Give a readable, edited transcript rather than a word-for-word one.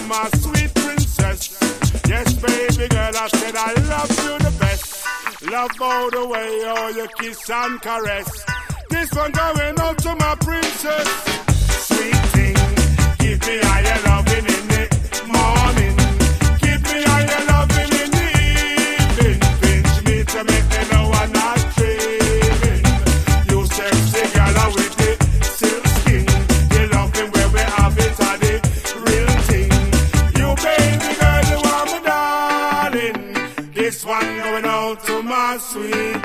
my sweet princess. Yes, baby girl, I said I love you the best. Love all the way, all your kiss and caress. This one going out to my princess. Sweet thing, give me all your loving in the morning. Give me all your loving in the evening. Pinch me to make me know I'm not dreaming. You sexy girl with the silk skin. The loving where we have it are the real thing. You baby girl, you are my darling. This one going out to my sweet